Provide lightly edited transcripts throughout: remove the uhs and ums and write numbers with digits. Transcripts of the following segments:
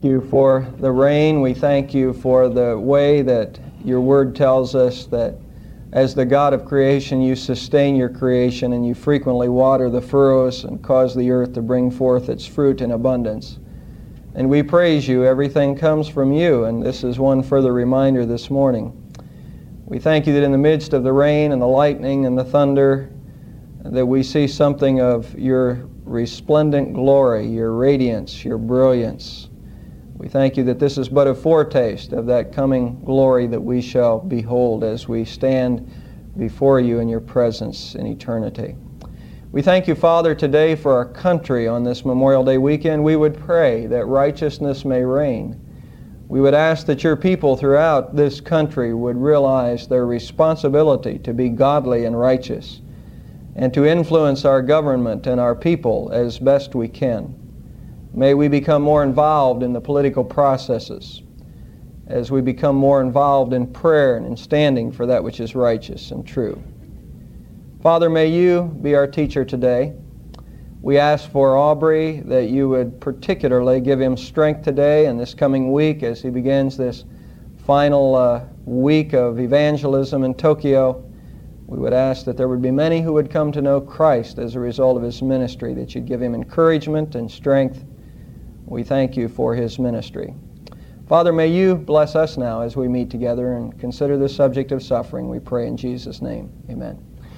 You for the rain. We thank you for the way that your word tells us that as the God of creation, you sustain your creation and you frequently water the furrows and cause the earth to bring forth its fruit in abundance. And we praise you. Everything comes from you, and this is one further reminder this morning. We thank you that in the midst of the rain and the lightning and the thunder, that we see something of your resplendent glory, your radiance, your brilliance. We thank you that this is but a foretaste of that coming glory that we shall behold as we stand before you in your presence in eternity. We thank you, Father, today for our country on this Memorial Day weekend. We would pray that righteousness may reign. We would ask that your people throughout this country would realize their responsibility to be godly and righteous and to influence our government and our people as best we can. May we become more involved in the political processes as we become more involved in prayer and in standing for that which is righteous and true. Father, may you be our teacher today. We ask for Aubrey that you would particularly give him strength today and this coming week as he begins this final week of evangelism in Tokyo. We would ask that there would be many who would come to know Christ as a result of his ministry, that you'd give him encouragement and strength. We thank you for his ministry. Father, may you bless us now as we meet together and consider the subject of suffering. We pray in Jesus' name. Amen.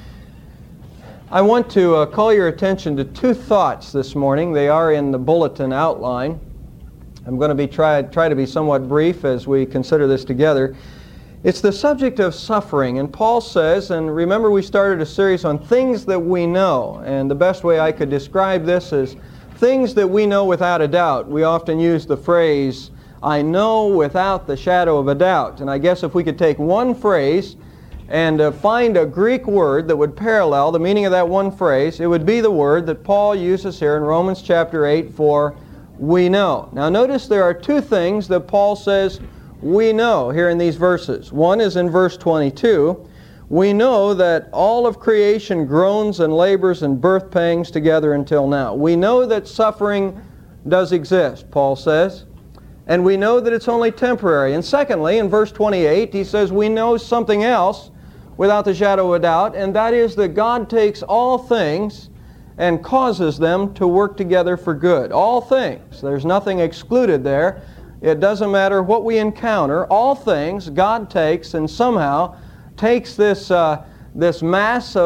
I want to call your attention to two thoughts this morning. They are in the bulletin outline. I'm going to try to be somewhat brief as we consider this together. It's the subject of suffering, and Paul says, and remember we started a series on things that we know, and the best way I could describe this is things that we know without a doubt. We often use the phrase, I know without the shadow of a doubt. And I guess if we could take one phrase and find a Greek word that would parallel the meaning of that one phrase, it would be the word that Paul uses here in Romans chapter 8 for we know. Now notice there are two things that Paul says we know here in these verses. One is in verse 22. We know that all of creation groans and labors and birth pangs together until now. We know that suffering does exist, Paul says, and we know that it's only temporary. And secondly, in verse 28, he says we know something else without the shadow of a doubt, and that is that God takes all things and causes them to work together for good. All things. There's nothing excluded there. It doesn't matter what we encounter. All things God takes and somehow takes this mass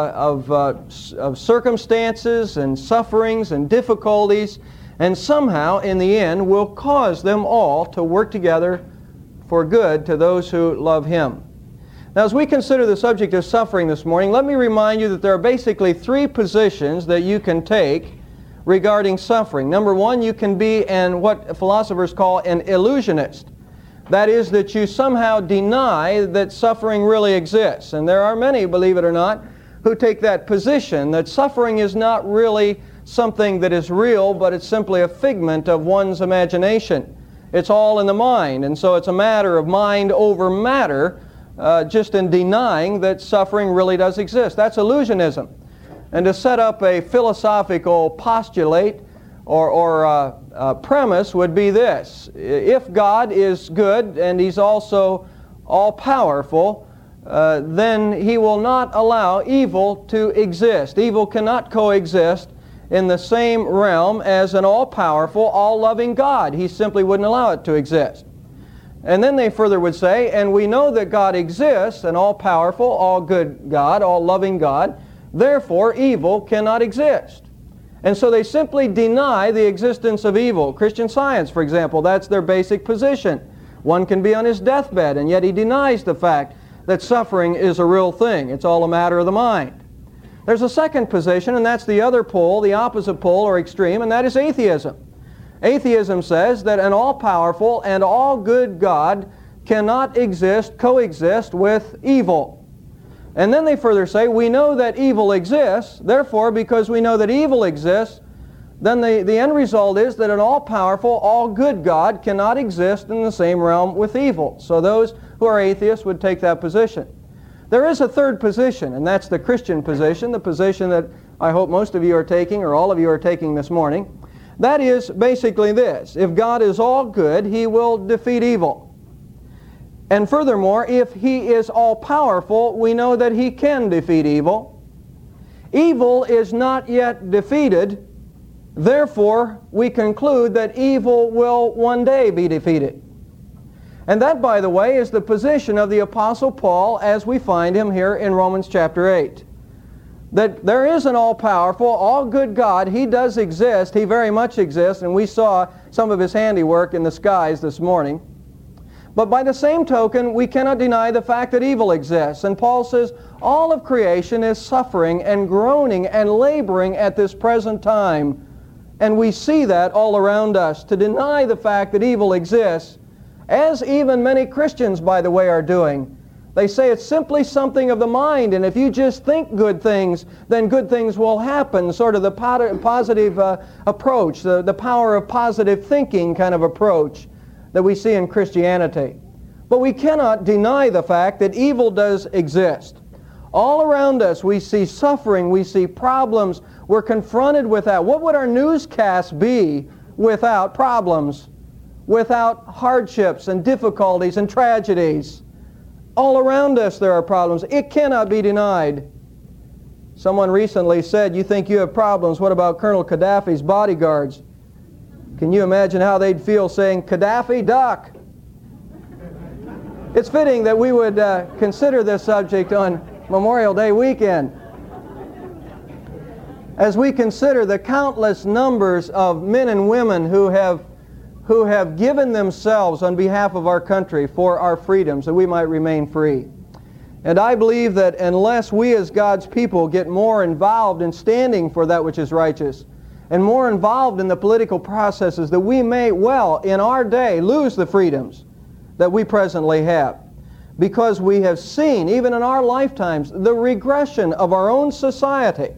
of circumstances and sufferings and difficulties, and somehow in the end will cause them all to work together for good to those who love Him. Now, as we consider the subject of suffering this morning, let me remind you that there are basically three positions that you can take regarding suffering. Number one, you can be what philosophers call an illusionist. That is, that you somehow deny that suffering really exists. And there are many, believe it or not, who take that position, that suffering is not really something that is real, but it's simply a figment of one's imagination. It's all in the mind, and so it's a matter of mind over matter, just in denying that suffering really does exist. That's illusionism. And to set up a philosophical postulate or premise would be this. If God is good and He's also all-powerful, then He will not allow evil to exist. Evil cannot coexist in the same realm as an all-powerful, all-loving God. He simply wouldn't allow it to exist. And then they further would say, and we know that God exists, an all-powerful, all-good God, all-loving God, therefore evil cannot exist. And so they simply deny the existence of evil. Christian Science, for example, that's their basic position. One can be on his deathbed, and yet he denies the fact that suffering is a real thing. It's all a matter of the mind. There's a second position, and that's the other pole, the opposite pole or extreme, and that is atheism. Atheism says that an all-powerful and all-good God cannot coexist with evil. And then they further say, we know that evil exists, therefore, because we know that evil exists, then the end result is that an all-powerful, all-good God cannot exist in the same realm with evil. So those who are atheists would take that position. There is a third position, and that's the Christian position, the position that I hope most of you are taking, or all of you are taking this morning. That is basically this: if God is all good, He will defeat evil. And furthermore, if He is all-powerful, we know that He can defeat evil. Evil is not yet defeated. Therefore, we conclude that evil will one day be defeated. And that, by the way, is the position of the Apostle Paul as we find him here in Romans chapter 8. That there is an all-powerful, all-good God. He does exist. He very much exists, and we saw some of His handiwork in the skies this morning. But by the same token, we cannot deny the fact that evil exists. And Paul says all of creation is suffering and groaning and laboring at this present time. And we see that all around us. To deny the fact that evil exists, as even many Christians, by the way, are doing. They say it's simply something of the mind, and if you just think good things, then good things will happen. Sort of the positive approach, the power of positive thinking kind of approach that we see in Christianity. But we cannot deny the fact that evil does exist. All around us we see suffering, we see problems, we're confronted with that. What would our newscasts be without problems, without hardships and difficulties and tragedies? All around us there are problems. It cannot be denied. Someone recently said, "You think you have problems, what about Colonel Gaddafi's bodyguards?" Can you imagine how they'd feel saying, "Gaddafi, duck"? It's fitting that we would consider this subject on Memorial Day weekend. As we consider the countless numbers of men and women who have given themselves on behalf of our country for our freedoms, that we might remain free. And I believe that unless we as God's people get more involved in standing for that which is righteous, and more involved in the political processes, that we may well, in our day, lose the freedoms that we presently have. Because we have seen, even in our lifetimes, the regression of our own society.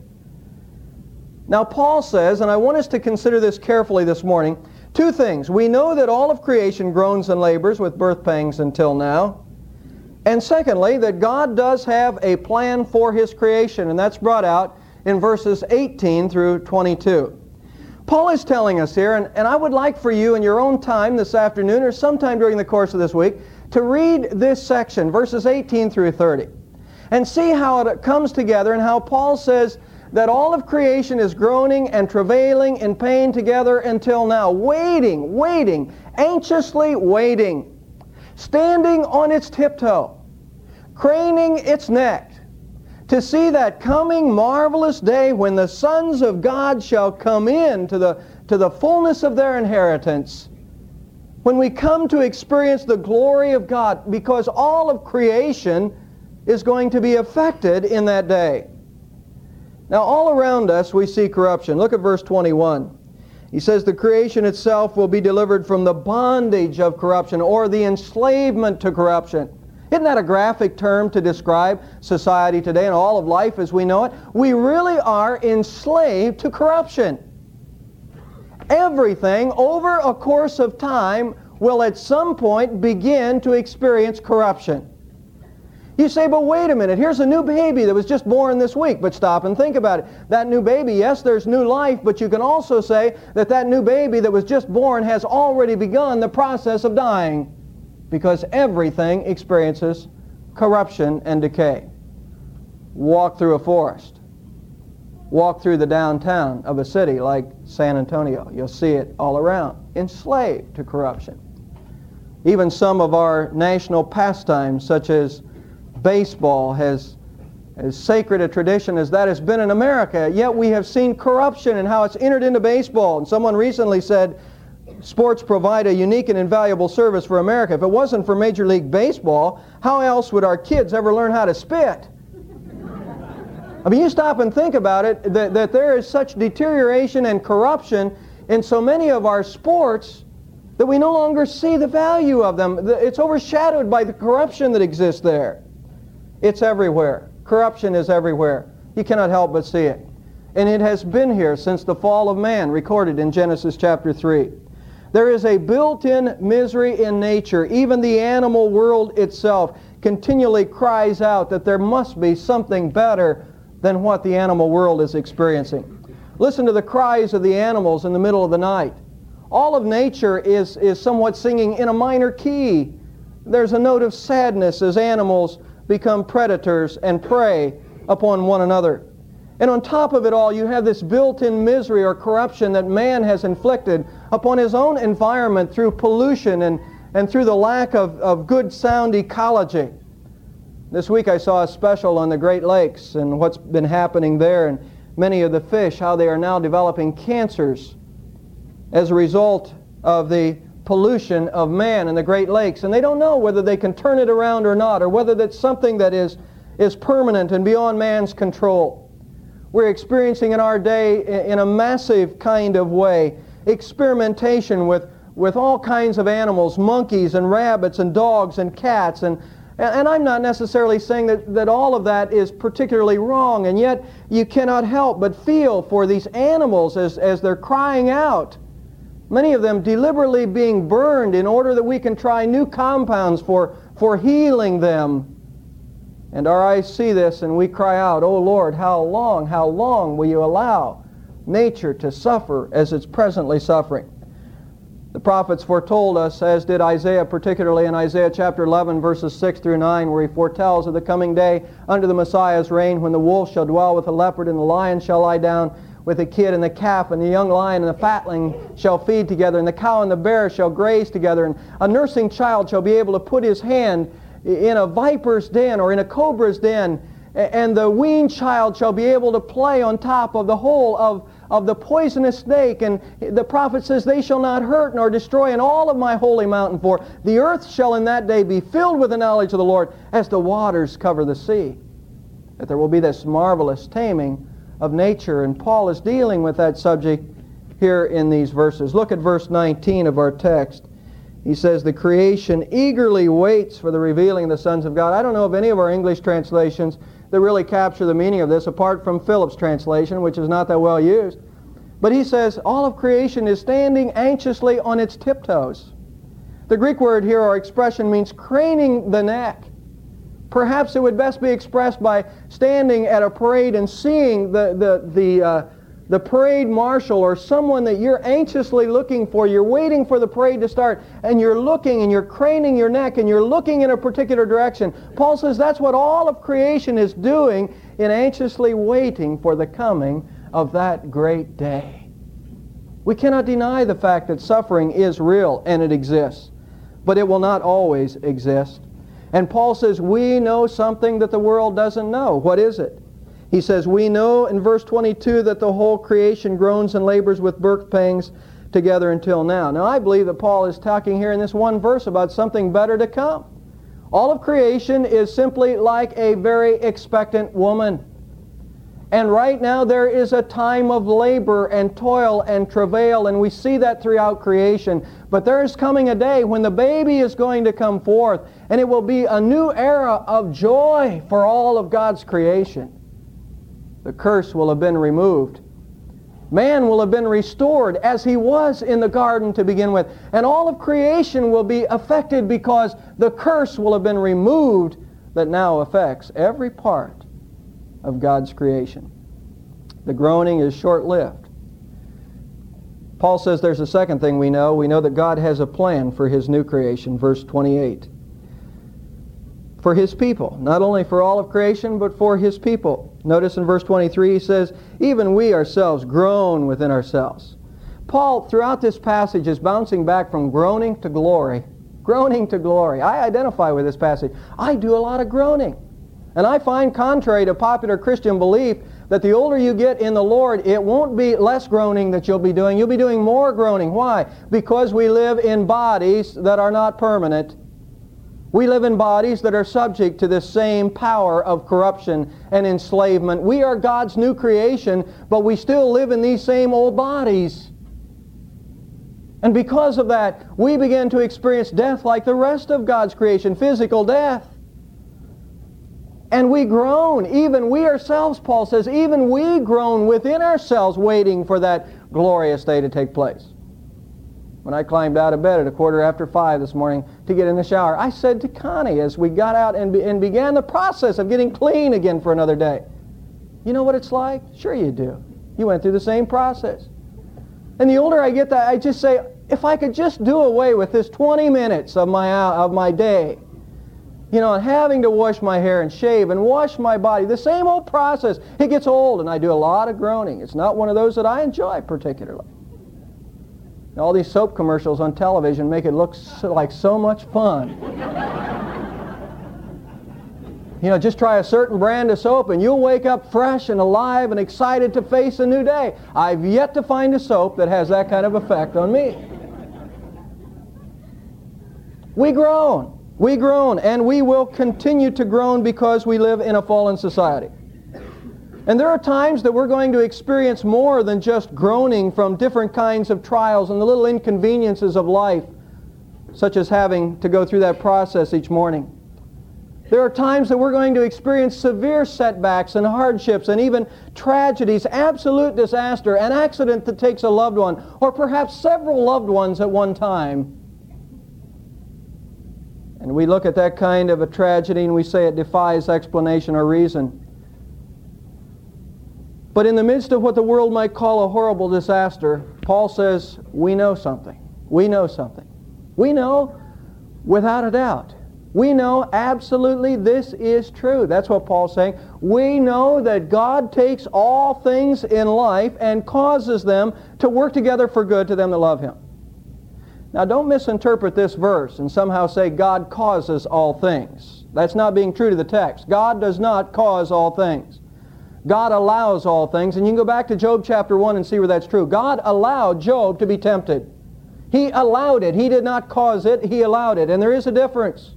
Now Paul says, and I want us to consider this carefully this morning, two things. We know that all of creation groans and labors with birth pangs until now. And secondly, that God does have a plan for His creation, and that's brought out in verses 18 through 22. Paul is telling us here, and I would like for you in your own time this afternoon or sometime during the course of this week to read this section, verses 18 through 30, and see how it comes together and how Paul says that all of creation is groaning and travailing in pain together until now, waiting, anxiously waiting, standing on its tiptoe, craning its neck, to see that coming marvelous day when the sons of God shall come in to the fullness of their inheritance, when we come to experience the glory of God, because all of creation is going to be affected in that day. Now all around us we see corruption. Look at verse 21. He says the creation itself will be delivered from the bondage of corruption, or the enslavement to corruption. Isn't that a graphic term to describe society today and all of life as we know it? We really are enslaved to corruption. Everything over a course of time will at some point begin to experience corruption. You say, but wait a minute, here's a new baby that was just born this week. But stop and think about it. That new baby, yes, there's new life, but you can also say that that new baby that was just born has already begun the process of dying, because everything experiences corruption and decay. Walk through a forest. Walk through the downtown of a city like San Antonio. You'll see it all around, enslaved to corruption. Even some of our national pastimes, such as baseball, has as sacred a tradition as that has been in America, yet we have seen corruption and how it's entered into baseball. And someone recently said, sports provide a unique and invaluable service for America. If it wasn't for Major League Baseball, how else would our kids ever learn how to spit? I mean, you stop and think about it, that there is such deterioration and corruption in so many of our sports that we no longer see the value of them. It's overshadowed by the corruption that exists there. It's everywhere. Corruption is everywhere. You cannot help but see it. And it has been here since the fall of man, recorded in Genesis chapter 3. There is a built-in misery in nature. Even the animal world itself continually cries out that there must be something better than what the animal world is experiencing. Listen to the cries of the animals in the middle of the night. All of nature is somewhat singing in a minor key. There's a note of sadness as animals become predators and prey upon one another. And on top of it all, you have this built-in misery or corruption that man has inflicted upon his own environment through pollution and through the lack of good sound ecology. This week I saw a special on the Great Lakes and what's been happening there, and many of the fish, how they are now developing cancers as a result of the pollution of man in the Great Lakes. And they don't know whether they can turn it around or not, or whether that's something that is permanent and beyond man's control. We're experiencing in our day, in a massive kind of way, experimentation with all kinds of animals, monkeys and rabbits and dogs and cats. And I'm not necessarily saying that all of that is particularly wrong, and yet you cannot help but feel for these animals as they're crying out. Many of them deliberately being burned in order that we can try new compounds for healing them. And our eyes see this and we cry out, "Oh Lord, how long will you allow nature to suffer as it's presently suffering?" The prophets foretold us, as did Isaiah, particularly in Isaiah chapter 11, verses 6 through 9, where he foretells of the coming day under the Messiah's reign, when the wolf shall dwell with the leopard, and the lion shall lie down with the kid and the calf, and the young lion and the fatling shall feed together, and the cow and the bear shall graze together, and a nursing child shall be able to put his hand in a viper's den or in a cobra's den, and the weaned child shall be able to play on top of the hole of the poisonous snake. And the prophet says, "They shall not hurt nor destroy in all of my holy mountain, for the earth shall in that day be filled with the knowledge of the Lord as the waters cover the sea." That there will be this marvelous taming of nature, and Paul is dealing with that subject here in these verses. Look at verse 19 of our text. He says, "The creation eagerly waits for the revealing of the sons of God." I don't know of any of our English translations that really capture the meaning of this, apart from Phillips' translation, which is not that well used. But he says, all of creation is standing anxiously on its tiptoes. The Greek word here, or expression, means craning the neck. Perhaps it would best be expressed by standing at a parade and seeing the parade marshal or someone that you're anxiously looking for. You're waiting for the parade to start, and you're looking and you're craning your neck and you're looking in a particular direction. Paul says that's what all of creation is doing, in anxiously waiting for the coming of that great day. We cannot deny the fact that suffering is real and it exists, but it will not always exist. And Paul says we know something that the world doesn't know. What is it? He says, we know in verse 22 that the whole creation groans and labors with birth pangs together until now. Now I believe that Paul is talking here in this one verse about something better to come. All of creation is simply like a very expectant woman. And right now there is a time of labor and toil and travail, and we see that throughout creation. But there is coming a day when the baby is going to come forth, and it will be a new era of joy for all of God's creation. The curse will have been removed. Man will have been restored as he was in the garden to begin with. And all of creation will be affected because the curse will have been removed that now affects every part of God's creation. The groaning is short-lived. Paul says there's a second thing we know. We know that God has a plan for His new creation, verse 28. For His people, not only for all of creation, but for His people. Notice in verse 23 he says, even we ourselves groan within ourselves. Paul, throughout this passage, is bouncing back from groaning to glory. Groaning to glory. I identify with this passage. I do a lot of groaning. And I find, contrary to popular Christian belief, that the older you get in the Lord, it won't be less groaning that you'll be doing. You'll be doing more groaning. Why? Because we live in bodies that are not permanent. We live in bodies that are subject to this same power of corruption and enslavement. We are God's new creation, but we still live in these same old bodies. And because of that, we begin to experience death like the rest of God's creation, physical death. And we groan, even we ourselves, Paul says, even we groan within ourselves waiting for that glorious day to take place. When I climbed out of bed at 5:15 this morning to get in the shower, I said to Connie as we got out and began the process of getting clean again for another day, you know what it's like? Sure you do. You went through the same process. And the older I get, I just say, if I could just do away with this 20 minutes of my day, and having to wash my hair and shave and wash my body, the same old process. It gets old, and I do a lot of groaning. It's not one of those that I enjoy particularly. All these soap commercials on television make it look like so much fun. Just try a certain brand of soap and you'll wake up fresh and alive and excited to face a new day. I've yet to find a soap that has that kind of effect on me. We groan, and we will continue to groan because we live in a fallen society. And there are times that we're going to experience more than just groaning from different kinds of trials and the little inconveniences of life, such as having to go through that process each morning. There are times that we're going to experience severe setbacks and hardships and even tragedies, absolute disaster, an accident that takes a loved one, or perhaps several loved ones at one time. And we look at that kind of a tragedy and we say it defies explanation or reason. But in the midst of what the world might call a horrible disaster, Paul says, we know something. We know something. We know without a doubt. We know absolutely this is true. That's what Paul's saying. We know that God takes all things in life and causes them to work together for good to them that love Him. Now don't misinterpret this verse and somehow say God causes all things. That's not being true to the text. God does not cause all things. God allows all things, and you can go back to Job chapter 1 and see where that's true. God allowed Job to be tempted. He allowed it. He did not cause it. He allowed it. And there is a difference.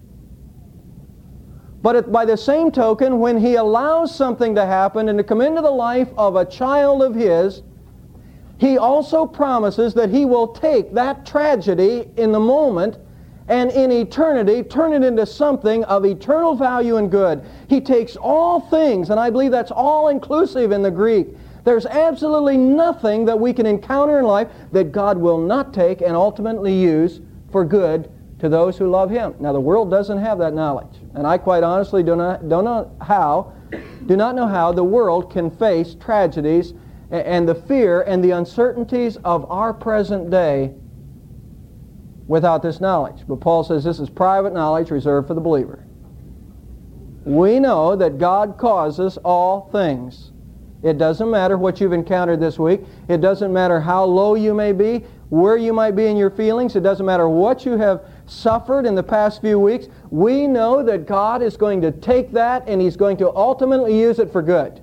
But by the same token, when He allows something to happen and to come into the life of a child of His, He also promises that He will take that tragedy in the moment and in eternity turn it into something of eternal value and good. He takes all things, and I believe that's all inclusive in the Greek. There's absolutely nothing that we can encounter in life that God will not take and ultimately use for good to those who love Him. Now the world doesn't have that knowledge, and I quite honestly do not know how the world can face tragedies and the fear and the uncertainties of our present day without this knowledge. But Paul says this is private knowledge reserved for the believer. We know that God causes all things. It doesn't matter what you've encountered this week. It doesn't matter how low you may be, where you might be in your feelings. It doesn't matter what you have suffered in the past few weeks. We know that God is going to take that and He's going to ultimately use it for good.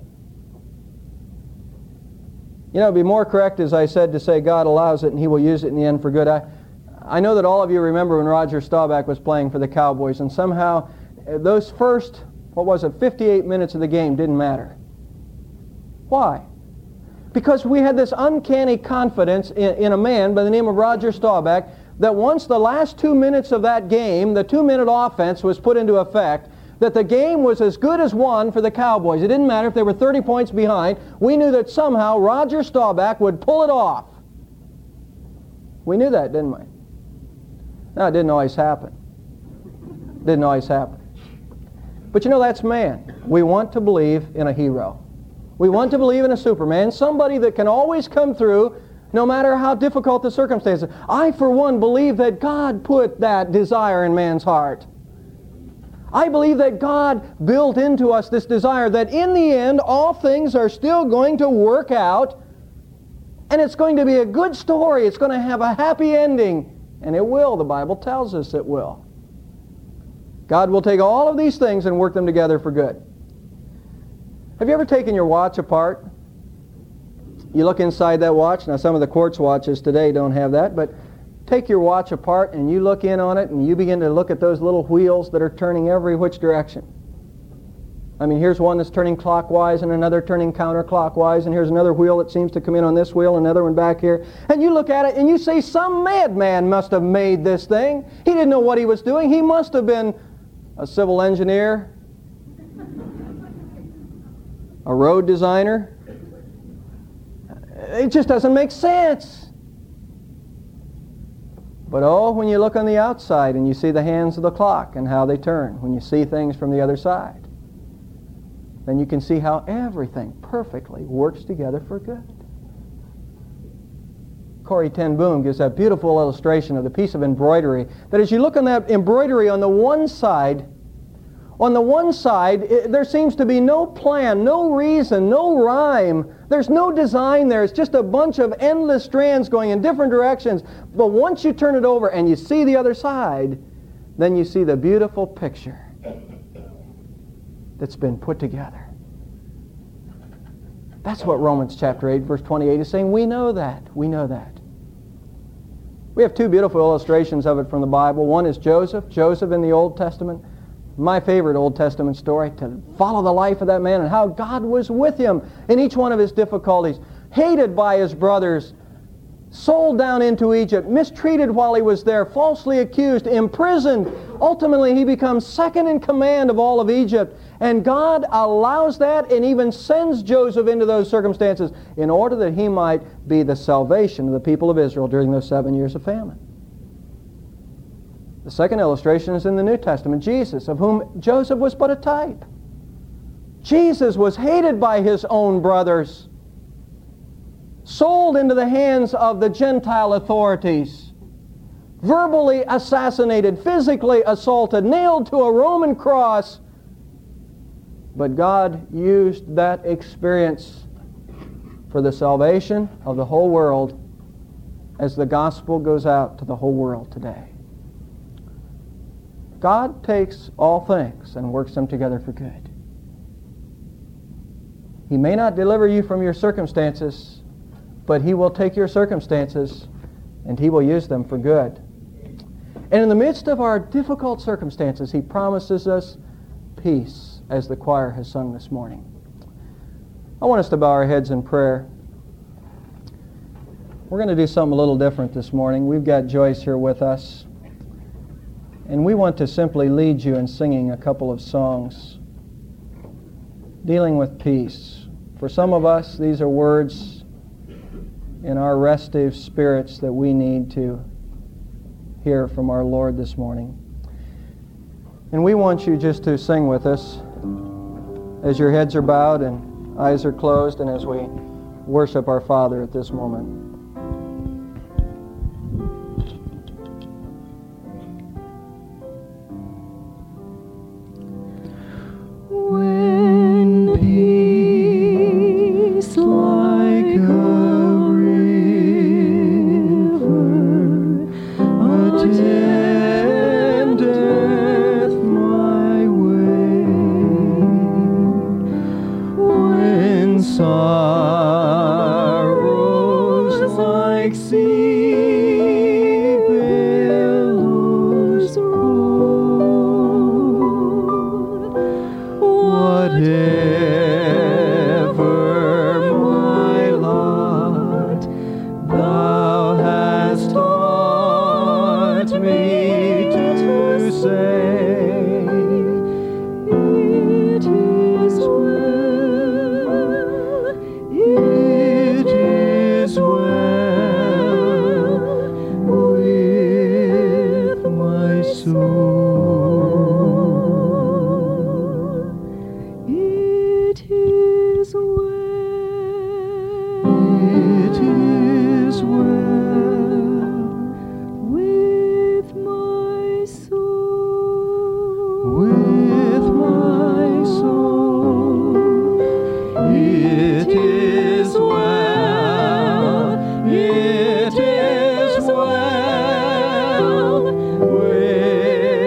It'd be more correct, as I said, to say God allows it and He will use it in the end for good. I know that all of you remember when Roger Staubach was playing for the Cowboys, and somehow those first, 58 minutes of the game didn't matter. Why? Because we had this uncanny confidence in a man by the name of Roger Staubach that once the last 2 minutes of that game, the 2-minute offense was put into effect, that the game was as good as won for the Cowboys. It didn't matter if they were 30 points behind. We knew that somehow Roger Staubach would pull it off. We knew that, didn't we? No, it didn't always happen. Didn't always happen. But that's man. We want to believe in a hero. We want to believe in a Superman, somebody that can always come through no matter how difficult the circumstances. I, for one, believe that God put that desire in man's heart. I believe that God built into us this desire that in the end all things are still going to work out and it's going to be a good story. It's going to have a happy ending. And it will. The Bible tells us it will. God will take all of these things and work them together for good. Have you ever taken your watch apart? You look inside that watch. Now some of the quartz watches today don't have that, but take your watch apart and you look in on it and you begin to look at those little wheels that are turning every which direction. I mean, here's one that's turning clockwise and another turning counterclockwise, and here's another wheel that seems to come in on this wheel, another one back here. And you look at it and you say, some madman must have made this thing. He didn't know what he was doing. He must have been a civil engineer, a road designer. It just doesn't make sense. But when you look on the outside and you see the hands of the clock and how they turn, when you see things from the other side, then you can see how everything perfectly works together for good. Corrie ten Boom gives that beautiful illustration of the piece of embroidery, that as you look on that embroidery on the one side, there seems to be no plan, no reason, no rhyme. There's no design there. It's just a bunch of endless strands going in different directions. But once you turn it over and you see the other side, then you see the beautiful picture that's been put together. That's what Romans chapter 8, verse 28 is saying. We know that. We know that. We have two beautiful illustrations of it from the Bible. One is Joseph in the Old Testament. My favorite Old Testament story, to follow the life of that man and how God was with him in each one of his difficulties. Hated by his brothers, sold down into Egypt, mistreated while he was there, falsely accused, imprisoned. Ultimately, he becomes second in command of all of Egypt. And God allows that and even sends Joseph into those circumstances in order that he might be the salvation of the people of Israel during those 7 years of famine. The second illustration is in the New Testament, Jesus, of whom Joseph was but a type. Jesus was hated by his own brothers, sold into the hands of the Gentile authorities, verbally assassinated, physically assaulted, nailed to a Roman cross. But God used that experience for the salvation of the whole world as the gospel goes out to the whole world today. God takes all things and works them together for good. He may not deliver you from your circumstances, but He will take your circumstances and He will use them for good. And in the midst of our difficult circumstances, He promises us peace, as the choir has sung this morning. I want us to bow our heads in prayer. We're going to do something a little different this morning. We've got Joyce here with us, and we want to simply lead you in singing a couple of songs dealing with peace. For some of us, these are words in our restive spirits that we need to hear from our Lord this morning. And we want you just to sing with us as your heads are bowed and eyes are closed, and as we worship our Father at this moment. When peace like a river attendeth my way, when sorrows like sea billows roll, whatever my lot, Thou hast taught me to say, it is well, it is well with my soul. It is well, it is well with my soul, with my soul. It is well, it is well with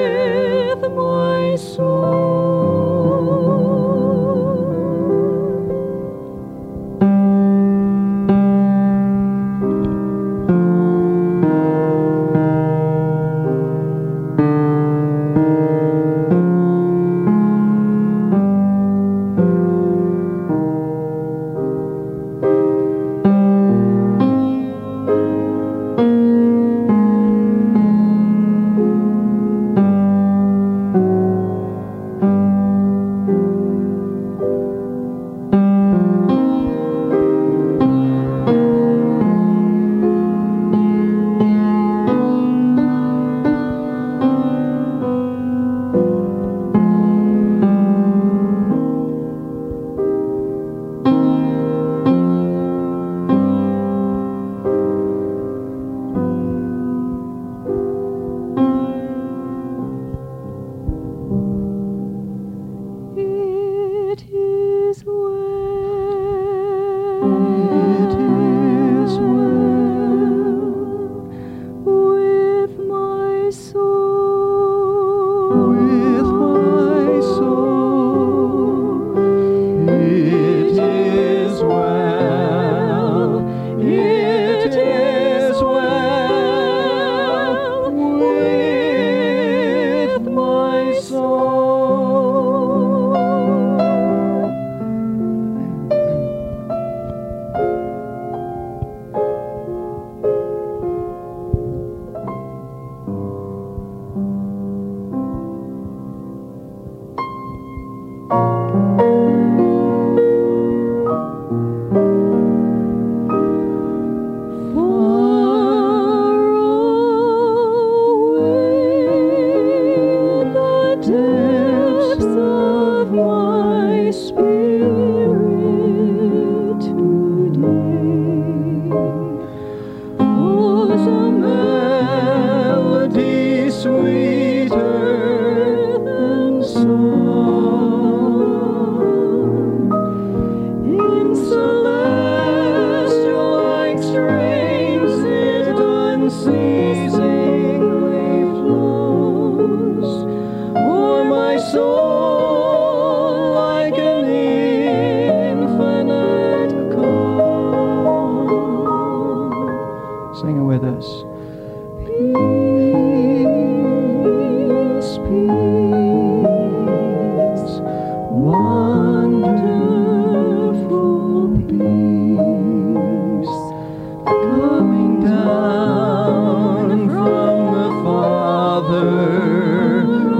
Father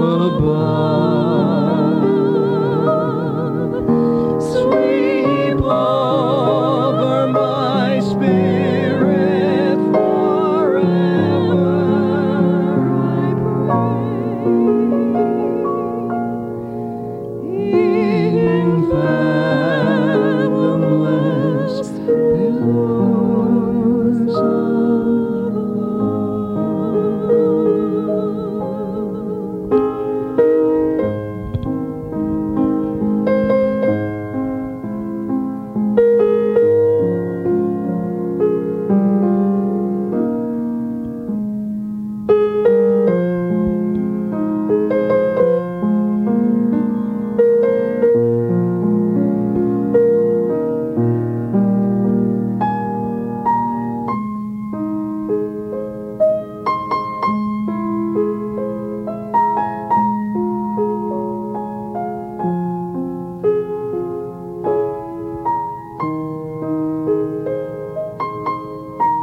above. Sweep over my spirit forever, I pray. In fathomless billows of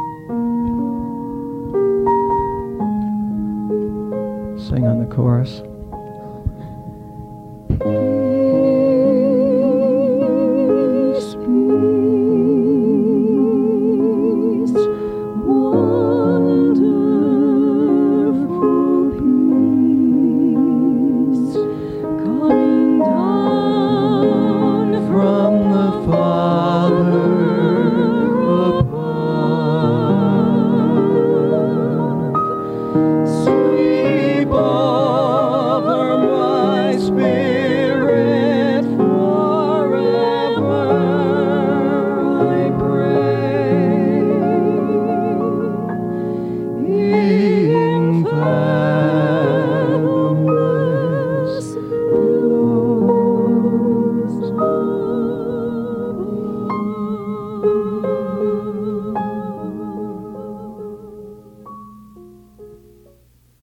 sing on the chorus.